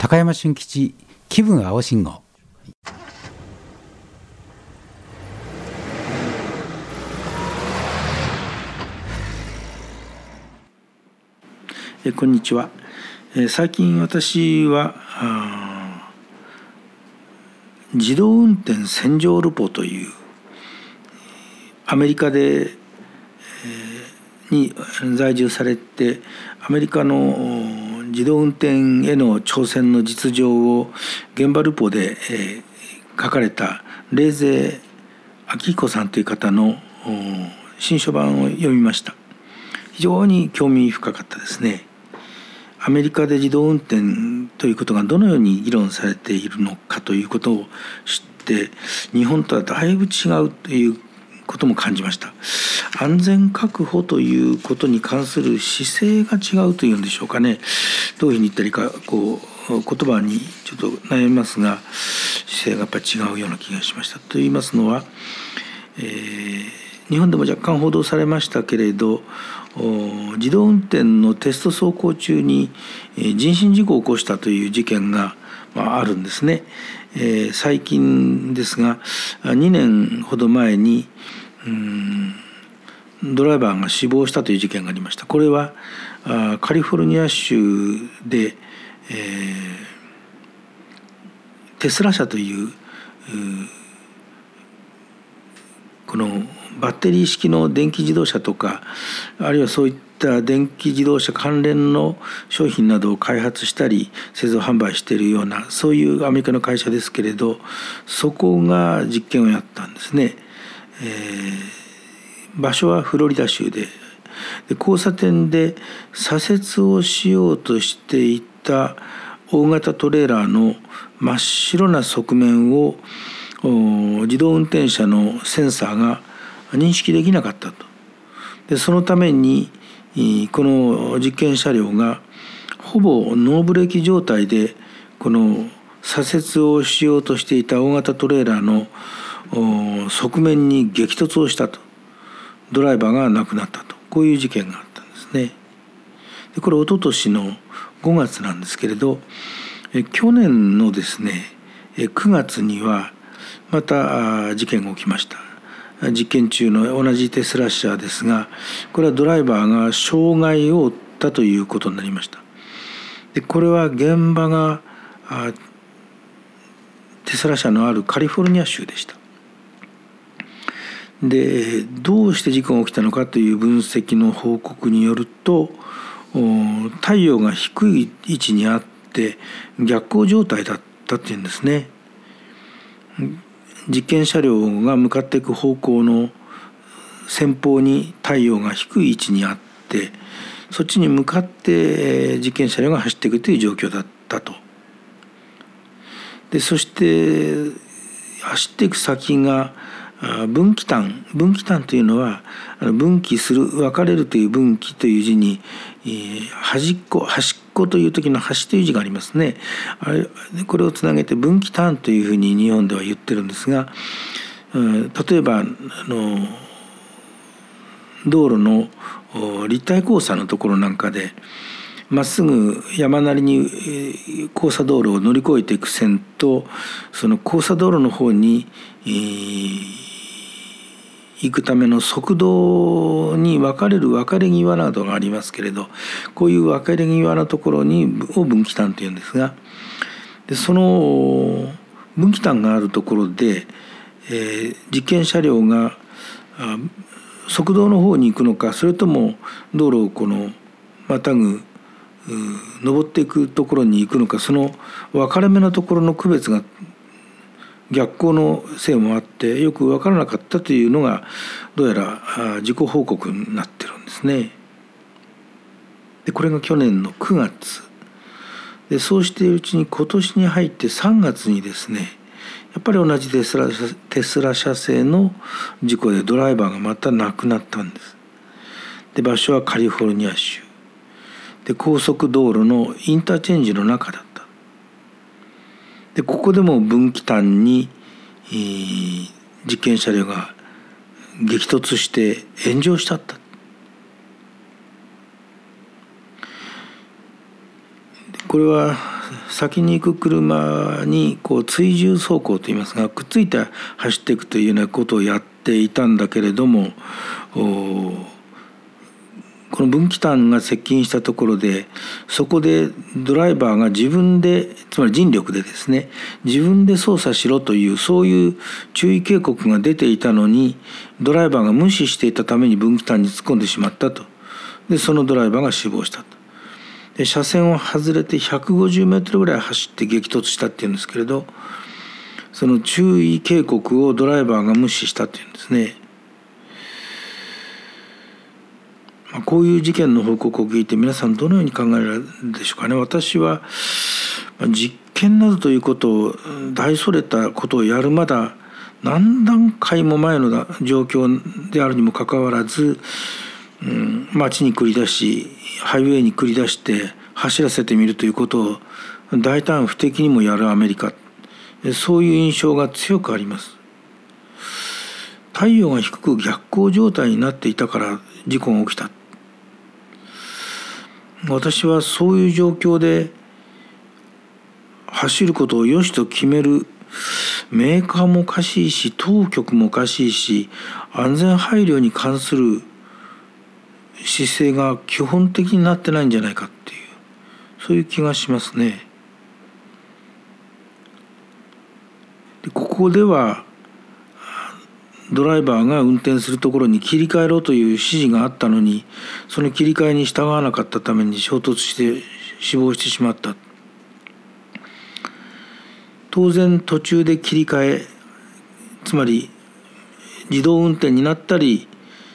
高山俊吉気分青信号。 こんにちは。最近私は自動運転戦場ルポというアメリカで、に在住されてアメリカの自動運転への挑戦の実情を現場ルポで、書かれた冷泉明彦さんという方の新書版を読みました。非常に興味深かったですね。アメリカで自動運転ということがどのように議論されているのかということを知って日本とはだいぶ違うということも感じました。安全確保ということに関する姿勢が違うというんでしょうかね。どういうふうに言ったらいいか言葉にちょっと悩みますが姿勢がやっぱり違うような気がしました。と言いますのは、日本でも若干報道されましたけれど自動運転のテスト走行中に人身事故を起こしたという事件があるんですね。最近ですが2年ほど前にドライバーが死亡したという事件がありました。これはカリフォルニア州で、テスラ社というこのバッテリー式の電気自動車とかあるいはそういった電気自動車関連の商品などを開発したり製造販売しているようなそういうアメリカの会社ですけれどそこが実験をやったんですね。場所はフロリダ州で交差点で左折をしようとしていた大型トレーラーの真っ白な側面を自動運転車のセンサーが認識できなかったと。でそのためにこの実験車両がほぼノーブレーキ状態でこの左折をしようとしていた大型トレーラーの側面に激突をしたと。ドライバーが亡くなったと。こういう事件があったんですね。でこれ一昨年の5月なんですけれど去年のですね9月にはまた事件が起きました。実験中の同じテスラ社ですがこれはドライバーが傷害を負ったということになりました。でこれは現場がテスラ社のあるカリフォルニア州でした。でどうして事故が起きたのかという分析の報告によると太陽が低い位置にあって逆光状態だったっていうんですね。実験車両が向かっていく方向の前方に太陽が低い位置にあってそっちに向かって実験車両が走っていくという状況だったと。でそして走っていく先が分岐端というのは分岐する分かれるという分岐という字に端っこという時の端という字がありますね。これをつなげて分岐端というふうに日本では言ってるんですが例えば道路の立体交差のところなんかでまっすぐ山なりに交差道路を乗り越えていく線とその交差道路の方に行くための側道に分かれる分かれ際などがありますけれどこういう分かれ際のところを分岐端というんですがでその分岐端があるところで、実験車両が側道の方に行くのかそれとも道路をまたぐ登っていくところに行くのかその分かれ目のところの区別が逆光のせいもあってよく分からなかったというのがどうやら自己報告になってるんですね。でこれが去年の9月でそうしているうちに今年に入って3月にですねやっぱり同じテスラ社製の事故でドライバーがまた亡くなったんです。で場所はカリフォルニア州で高速道路のインターチェンジの中だった。でここでも分岐端に実験車両が激突して炎上しちゃった。これは先に行く車にこう追従走行といいますが、くっついて走っていくというようなことをやっていたんだけれども、この分岐点が接近したところで、そこでドライバーが自分で、つまり人力でですね、自分で操作しろという、そういう注意警告が出ていたのに、ドライバーが無視していたために分岐点に突っ込んでしまったと。でそのドライバーが死亡したと。で車線を外れて150メートルぐらい走って激突したっていうんですけれど、その注意警告をドライバーが無視したっていうんですね。こういう事件の報告を聞いて皆さんどのように考えられるでしょうかね。私は実験などということを大それたことをやるまだ何段階も前の状況であるにもかかわらず、街に繰り出しハイウェイに繰り出して走らせてみるということを大胆不敵にもやるアメリカ、そういう印象が強くあります。太陽が低く逆光状態になっていたから事故が起きた。私はそういう状況で走ることを良しと決めるメーカーもおかしいし、当局もおかしいし、安全配慮に関する姿勢が基本的になってないんじゃないかっていう、そういう気がしますね。でここではドライバーが運転するところに切り替えろという指示があったのに、その切り替えに従わなかったために衝突して死亡してしまった。当然途中で切り替え、つまり自動運転になったり、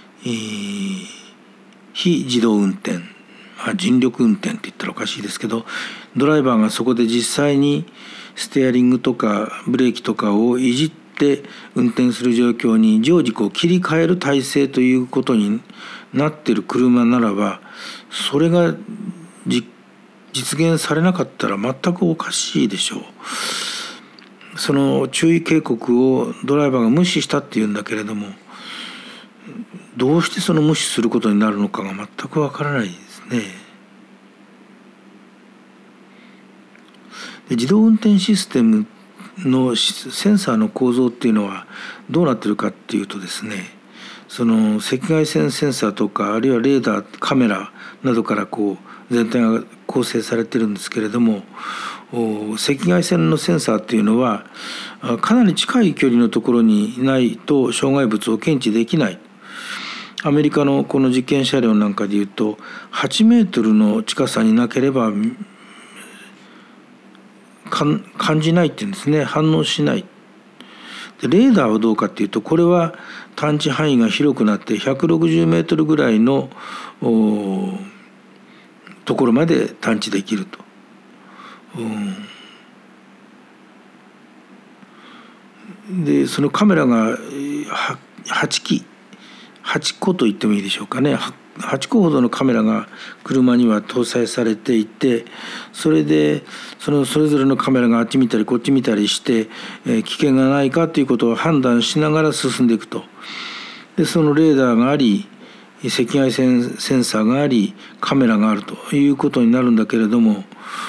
非自動運転、人力運転って言ったらおかしいですけど、ドライバーがそこで実際にステアリングとかブレーキとかをいじって運転する状況に常時切り替える体制ということになっている車ならば、それが実現されなかったら全くおかしいでしょう。その注意警告をドライバーが無視したっていうんだけれども、どうしてその無視することになるのかが全くわからないですね。で自動運転システムのセンサーの構造っていうのはどうなってるかっていうとですね、その赤外線センサーとか、あるいはレーダー、カメラなどから全体が構成されてるんですけれども、赤外線のセンサーっていうのはかなり近い距離のところにいないと障害物を検知できない。アメリカのこの実験車両なんかでいうと8メートルの近さになければ感じないっていうんですね。反応しない。でレーダーはどうかっていうと、これは探知範囲が広くなって160メートルぐらいのところまで探知できると。でそのカメラが8個と言ってもいいでしょうかね。8個ほどのカメラが車には搭載されていて、それでそれぞれのカメラがあっち見たりこっち見たりして、危険がないかということを判断しながら進んでいくと。でそのレーダーがあり、赤外線センサーがあり、カメラがあるということになるんだけれども、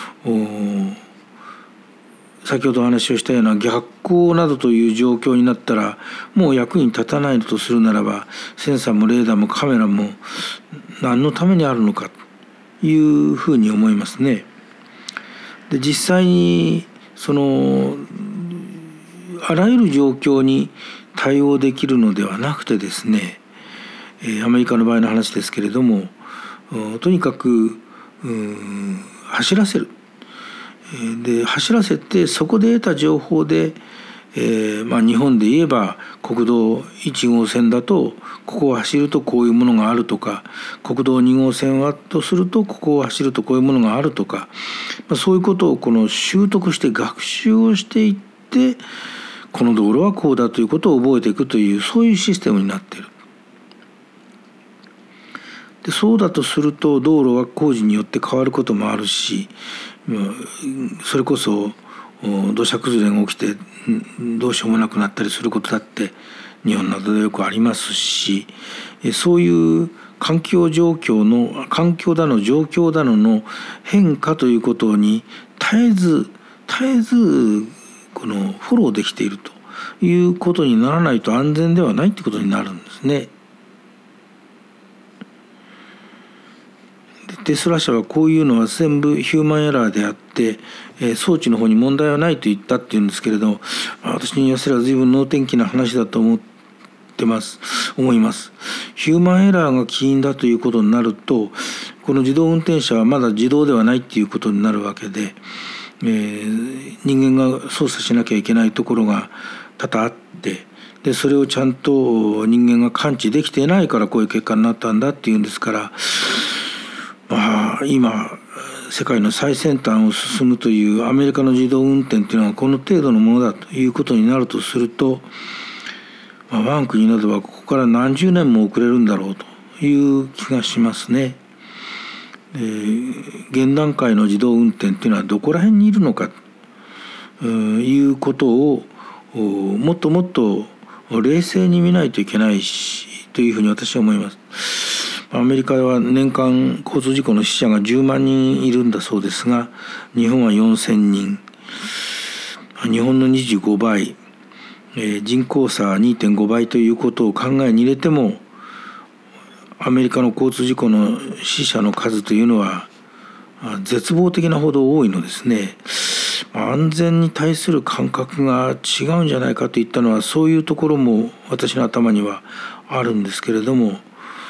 先ほどお話をしたような逆光などという状況になったらもう役に立たないとするならば、センサーもレーダーもカメラも何のためにあるのかというふうに思いますね。で実際にあらゆる状況に対応できるのではなくてですね、アメリカの場合の話ですけれども、とにかく走らせる。で走らせて、そこで得た情報で、日本で言えば国道1号線だとここを走るとこういうものがあるとか、国道2号線はとするとここを走るとこういうものがあるとか、そういうことを習得して学習をしていって、この道路はこうだということを覚えていくという、そういうシステムになっている。でそうだとすると道路は工事によって変わることもあるし、それこそ土砂崩れが起きてどうしようもなくなったりすることだって日本などでよくありますし、そういう環境だの状況だのの変化ということに絶えずこのフォローできているということにならないと安全ではないということになるんですね。テスラ社はこういうのは全部ヒューマンエラーであって、装置の方に問題はないと言ったっていうんですけれど、私に言わせれば随分能天気な話だと思います。ヒューマンエラーが起因だということになると、この自動運転車はまだ自動ではないっていうことになるわけで、人間が操作しなきゃいけないところが多々あって、でそれをちゃんと人間が感知できていないからこういう結果になったんだっていうんですから、今世界の最先端を進むというアメリカの自動運転というのはこの程度のものだということになるとすると、我が国などはここから何十年も遅れるんだろうという気がしますね。現段階の自動運転というのはどこら辺にいるのかということをもっともっと冷静に見ないといけないしというふうに私は思います。アメリカは年間交通事故の死者が10万人いるんだそうですが、日本は4000人、日本の25倍、人口差 2.5 倍ということを考えに入れても、アメリカの交通事故の死者の数というのは絶望的なほど多いのですね。安全に対する感覚が違うんじゃないかといったのは、そういうところも私の頭にはあるんですけれども、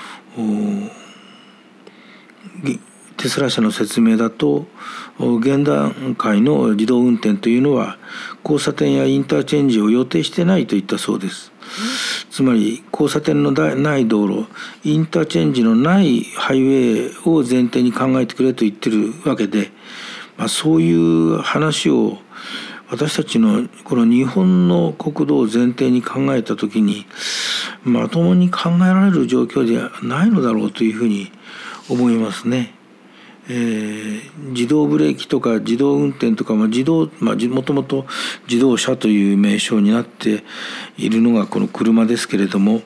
テスラ社の説明だと、現段階の自動運転というのは交差点やインターチェンジを予定してないといったそうです。つまり交差点のない道路、インターチェンジのないハイウェイを前提に考えてくれと言ってるわけで、そういう話を私たちのこの日本の国土を前提に考えたときにまともに考えられる状況ではないのだろうというふうに思いますね。自動ブレーキとか自動運転とか、もともと自動車という名称になっているのがこの車ですけれども、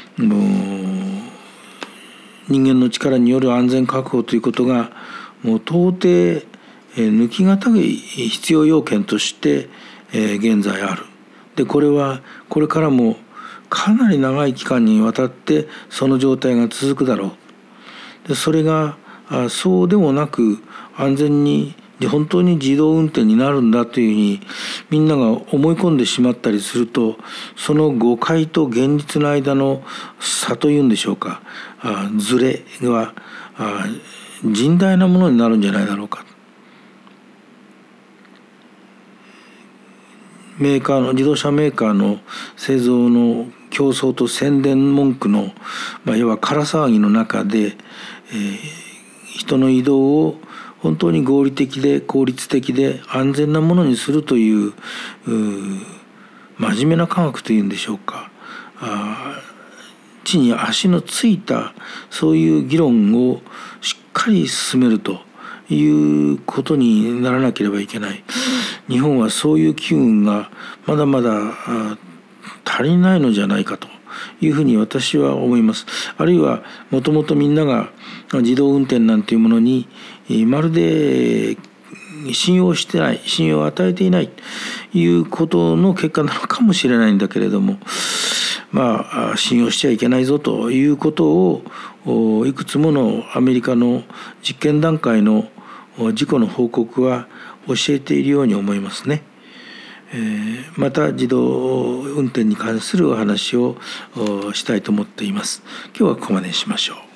人間の力による安全確保ということがもう到底抜きがたい必要要件として現在ある。でこれはこれからもかなり長い期間にわたってその状態が続くだろう。でそれがそうでもなく安全に本当に自動運転になるんだというふうにみんなが思い込んでしまったりすると、その誤解と現実の間の差というんでしょうか、ズレが甚大なものになるんじゃないだろうか。自動車メーカーの製造の競争と宣伝文句の、いわば空騒ぎの中で、人の移動を本当に合理的で効率的で安全なものにするという真面目な科学というんでしょうか、地に足のついたそういう議論をしっかり進めるということにならなければいけない。日本はそういう機運がまだまだ足りないのじゃないかというふうに私は思います。あるいはもともとみんなが自動運転なんていうものにまるで信用してない、信用を与えていないということの結果なのかもしれないんだけれども、信用しちゃいけないぞということをいくつものアメリカの実験段階の事故の報告は教えているように思いますね。また自動運転に関するお話をしたいと思っています。今日はここまでにしましょう。